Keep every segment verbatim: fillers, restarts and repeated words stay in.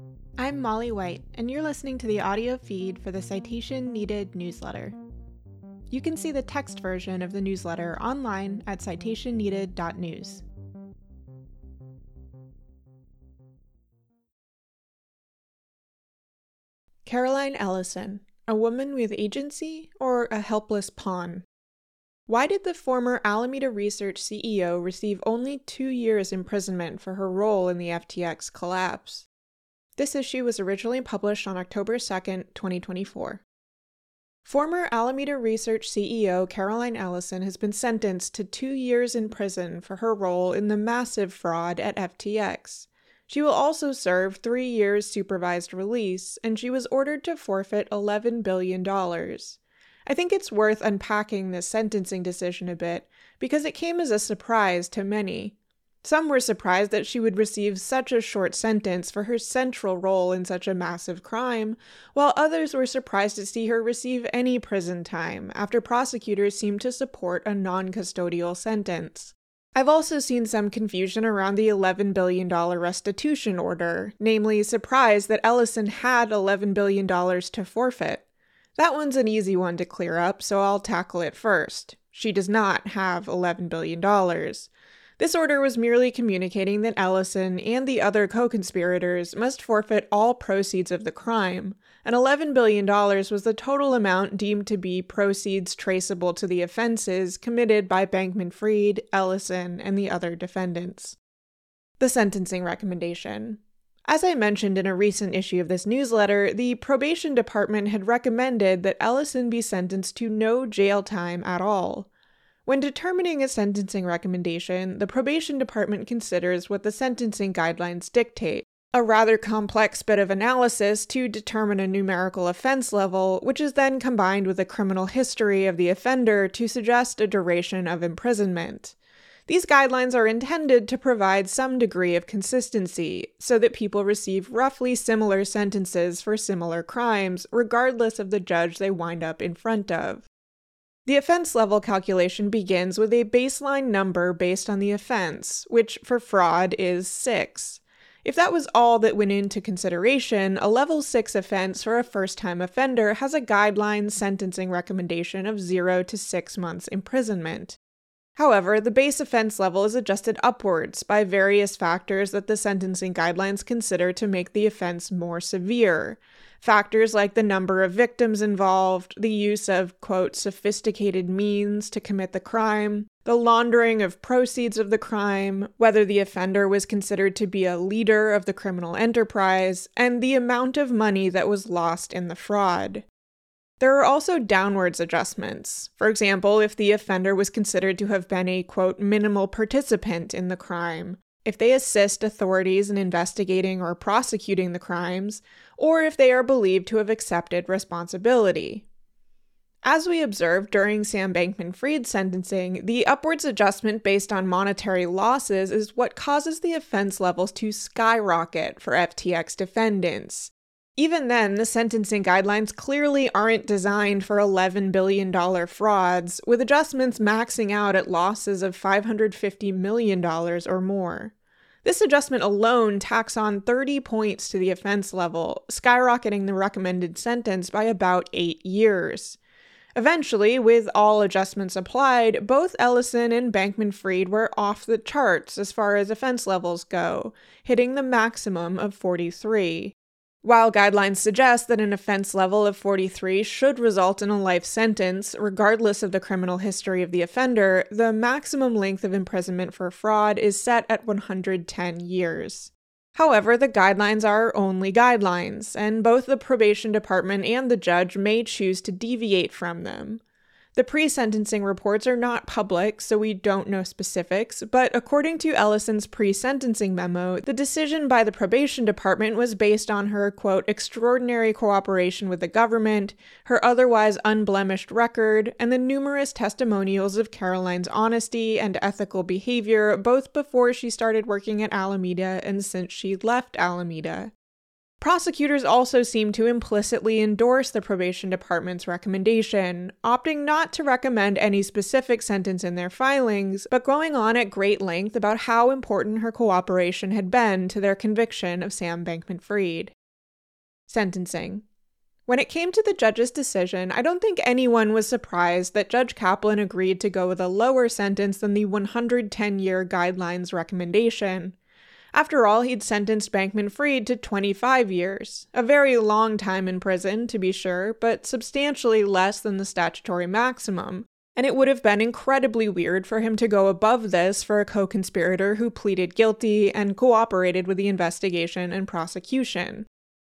I'm Molly White, and you're listening to the audio feed for the Citation Needed newsletter. You can see the text version of the newsletter online at citation needed dot news. Caroline Ellison, a woman with agency or a helpless pawn? Why did the former Alameda Research C E O receive only two years imprisonment for her role in the F T X collapse? This issue was originally published on October second, twenty twenty-four. Former Alameda Research C E O Caroline Ellison has been sentenced to two years in prison for her role in the massive fraud at F T X. She will also serve three years supervised release, and she was ordered to forfeit eleven billion dollars. I think it's worth unpacking this sentencing decision a bit, because it came as a surprise to many. Some were surprised that she would receive such a short sentence for her central role in such a massive crime, while others were surprised to see her receive any prison time, after prosecutors seemed to support a non-custodial sentence. I've also seen some confusion around the eleven billion dollars restitution order, namely surprise that Ellison had eleven billion dollars to forfeit. That one's an easy one to clear up, so I'll tackle it first. She does not have eleven billion dollars. This order was merely communicating that Ellison and the other co-conspirators must forfeit all proceeds of the crime, and eleven billion dollars was the total amount deemed to be proceeds traceable to the offenses committed by Bankman-Fried, Ellison, and the other defendants. The sentencing recommendation. As I mentioned in a recent issue of this newsletter, the probation department had recommended that Ellison be sentenced to no jail time at all. When determining a sentencing recommendation, the probation department considers what the sentencing guidelines dictate, a rather complex bit of analysis to determine a numerical offense level, which is then combined with a criminal history of the offender to suggest a duration of imprisonment. These guidelines are intended to provide some degree of consistency, so that people receive roughly similar sentences for similar crimes, regardless of the judge they wind up in front of. The offense level calculation begins with a baseline number based on the offense, which for fraud is six. If that was all that went into consideration, a level six offense for a first-time offender has a guideline sentencing recommendation of zero to six months imprisonment. However, the base offense level is adjusted upwards by various factors that the sentencing guidelines consider to make the offense more severe. Factors like the number of victims involved, the use of, quote, sophisticated means to commit the crime, the laundering of proceeds of the crime, whether the offender was considered to be a leader of the criminal enterprise, and the amount of money that was lost in the fraud. There are also downwards adjustments. For example, if the offender was considered to have been a, quote, minimal participant in the crime, if they assist authorities in investigating or prosecuting the crimes, or if they are believed to have accepted responsibility. As we observed during Sam Bankman-Fried's sentencing, the upwards adjustment based on monetary losses is what causes the offense levels to skyrocket for F T X defendants. Even then, the sentencing guidelines clearly aren't designed for eleven billion dollars frauds, with adjustments maxing out at losses of five hundred fifty million dollars or more. This adjustment alone tacks on thirty points to the offense level, skyrocketing the recommended sentence by about eight years. Eventually, with all adjustments applied, both Ellison and Bankman-Fried were off the charts as far as offense levels go, hitting the maximum of forty-three. While guidelines suggest that an offense level of forty-three should result in a life sentence, regardless of the criminal history of the offender, the maximum length of imprisonment for fraud is set at one hundred ten years. However, the guidelines are only guidelines, and both the probation department and the judge may choose to deviate from them. The pre-sentencing reports are not public, so we don't know specifics, but according to Ellison's pre-sentencing memo, the decision by the probation department was based on her, quote, extraordinary cooperation with the government, her otherwise unblemished record, and the numerous testimonials of Caroline's honesty and ethical behavior both before she started working at Alameda and since she left Alameda. Prosecutors also seem to implicitly endorse the probation department's recommendation, opting not to recommend any specific sentence in their filings, but going on at great length about how important her cooperation had been to their conviction of Sam Bankman-Fried. Sentencing. When it came to the judge's decision, I don't think anyone was surprised that Judge Kaplan agreed to go with a lower sentence than the one hundred ten year guidelines recommendation. After all, he'd sentenced Bankman-Fried to twenty-five years, a very long time in prison, to be sure, but substantially less than the statutory maximum, and it would have been incredibly weird for him to go above this for a co-conspirator who pleaded guilty and cooperated with the investigation and prosecution.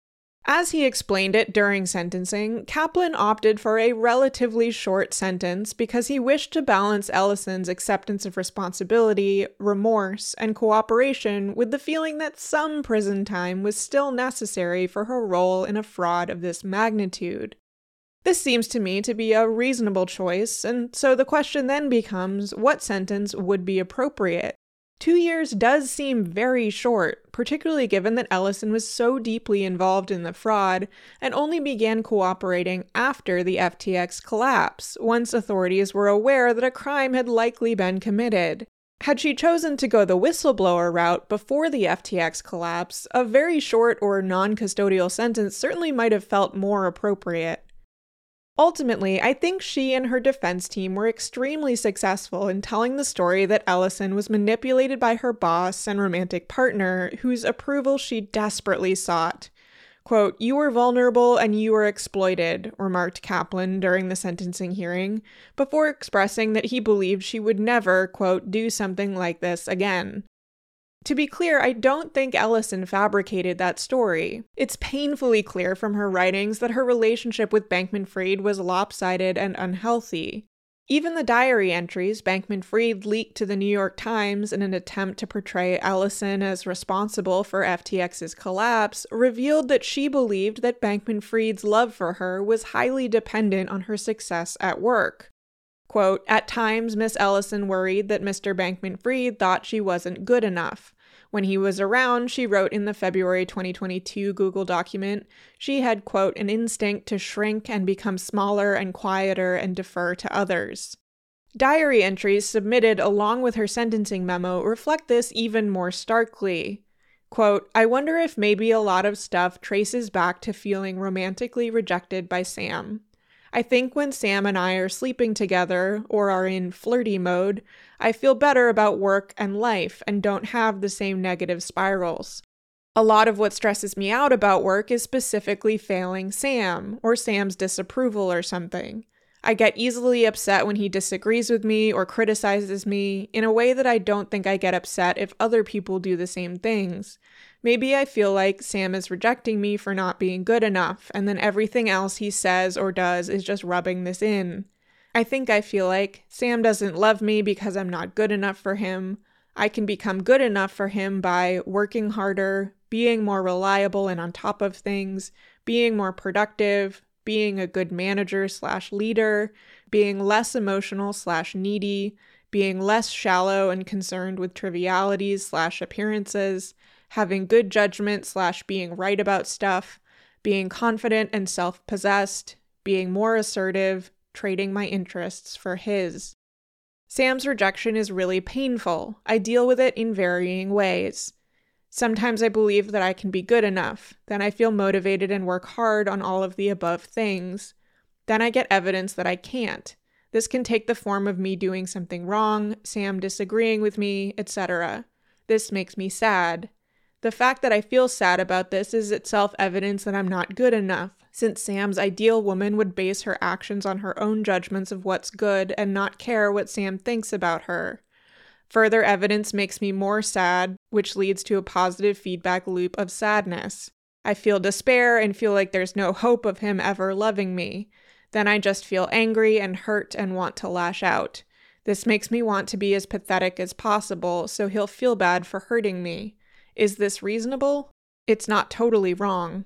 As he explained it during sentencing, Kaplan opted for a relatively short sentence because he wished to balance Ellison's acceptance of responsibility, remorse, and cooperation with the feeling that some prison time was still necessary for her role in a fraud of this magnitude. This seems to me to be a reasonable choice, and so the question then becomes, what sentence would be appropriate? Two years does seem very short, particularly given that Ellison was so deeply involved in the fraud and only began cooperating after the F T X collapse, once authorities were aware that a crime had likely been committed. Had she chosen to go the whistleblower route before the F T X collapse, a very short or non-custodial sentence certainly might have felt more appropriate. Ultimately, I think she and her defense team were extremely successful in telling the story that Ellison was manipulated by her boss and romantic partner, whose approval she desperately sought. Quote, "You were vulnerable and you were exploited," remarked Kaplan during the sentencing hearing, before expressing that he believed she would never, quote, "do something like this again." To be clear, I don't think Ellison fabricated that story. It's painfully clear from her writings that her relationship with Bankman-Fried was lopsided and unhealthy. Even the diary entries Bankman-Fried leaked to the New York Times in an attempt to portray Ellison as responsible for F T X's collapse revealed that she believed that Bankman-Fried's love for her was highly dependent on her success at work. Quote, "At times, Miss Ellison worried that Mister Bankman-Fried thought she wasn't good enough. When he was around," she wrote in the February twenty twenty-two Google document, "she had, quote, an instinct to shrink and become smaller and quieter and defer to others." Diary entries submitted along with her sentencing memo reflect this even more starkly. Quote, "I wonder if maybe a lot of stuff traces back to feeling romantically rejected by Sam. I think when Sam and I are sleeping together, or are in flirty mode, I feel better about work and life and don't have the same negative spirals. A lot of what stresses me out about work is specifically failing Sam, or Sam's disapproval or something. I get easily upset when he disagrees with me or criticizes me in a way that I don't think I get upset if other people do the same things. Maybe I feel like Sam is rejecting me for not being good enough, and then everything else he says or does is just rubbing this in. I think I feel like Sam doesn't love me because I'm not good enough for him. I can become good enough for him by working harder, being more reliable and on top of things, being more productive, being a good manager slash leader, being less emotional slash needy, being less shallow and concerned with trivialities slash appearances, having good judgment slash being right about stuff, being confident and self-possessed, being more assertive, trading my interests for his. Sam's rejection is really painful. I deal with it in varying ways. Sometimes I believe that I can be good enough. Then I feel motivated and work hard on all of the above things. Then I get evidence that I can't. This can take the form of me doing something wrong, Sam disagreeing with me, et cetera. This makes me sad. The fact that I feel sad about this is itself evidence that I'm not good enough, since Sam's ideal woman would base her actions on her own judgments of what's good and not care what Sam thinks about her. Further evidence makes me more sad, which leads to a positive feedback loop of sadness. I feel despair and feel like there's no hope of him ever loving me. Then I just feel angry and hurt and want to lash out. This makes me want to be as pathetic as possible, so he'll feel bad for hurting me. Is this reasonable? It's not totally wrong.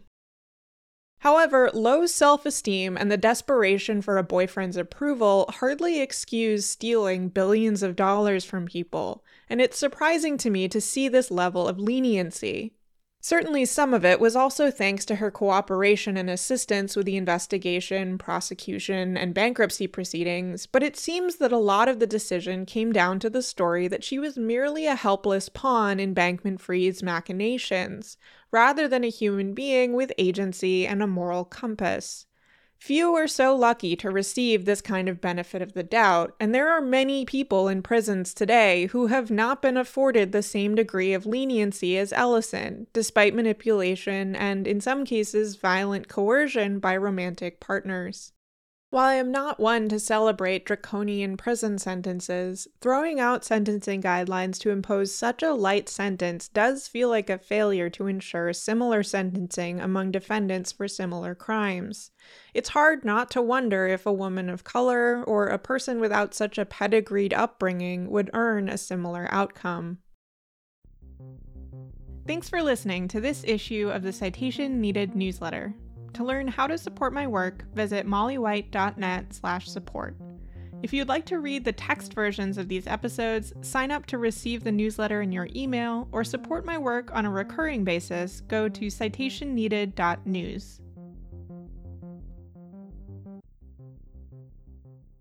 However, low self-esteem and the desperation for a boyfriend's approval hardly excuse stealing billions of dollars from people, and it's surprising to me to see this level of leniency. Certainly some of it was also thanks to her cooperation and assistance with the investigation, prosecution, and bankruptcy proceedings, but it seems that a lot of the decision came down to the story that she was merely a helpless pawn in Bankman-Fried's machinations, rather than a human being with agency and a moral compass. Few are so lucky to receive this kind of benefit of the doubt, and there are many people in prisons today who have not been afforded the same degree of leniency as Ellison, despite manipulation and, in some cases, violent coercion by romantic partners. While I am not one to celebrate draconian prison sentences, throwing out sentencing guidelines to impose such a light sentence does feel like a failure to ensure similar sentencing among defendants for similar crimes. It's hard not to wonder if a woman of color or a person without such a pedigreed upbringing would earn a similar outcome. Thanks for listening to this issue of the Citation Needed newsletter. To learn how to support my work, visit mollywhite.net slash support. If you'd like to read the text versions of these episodes, sign up to receive the newsletter in your email, or support my work on a recurring basis, go to citation needed dot news.